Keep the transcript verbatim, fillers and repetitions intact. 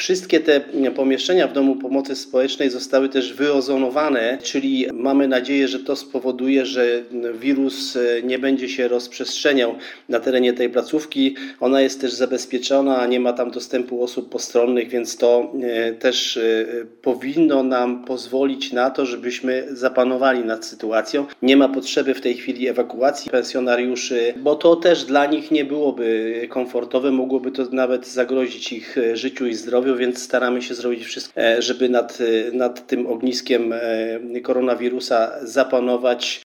Wszystkie te pomieszczenia w Domu Pomocy Społecznej zostały też wyozonowane, czyli mamy nadzieję, że to spowoduje, że wirus nie będzie się rozprzestrzeniał na terenie tej placówki. Ona jest też zabezpieczona, nie ma tam dostępu osób postronnych, więc to też powinno nam pozwolić na to, żebyśmy zapanowali nad sytuacją. Nie ma potrzeby w tej chwili ewakuacji pensjonariuszy, bo to też dla nich nie byłoby komfortowe, mogłoby to nawet zagrozić ich życiu i zdrowiu, więc staramy się zrobić wszystko, żeby nad, nad tym ogniskiem koronawirusa zapanować.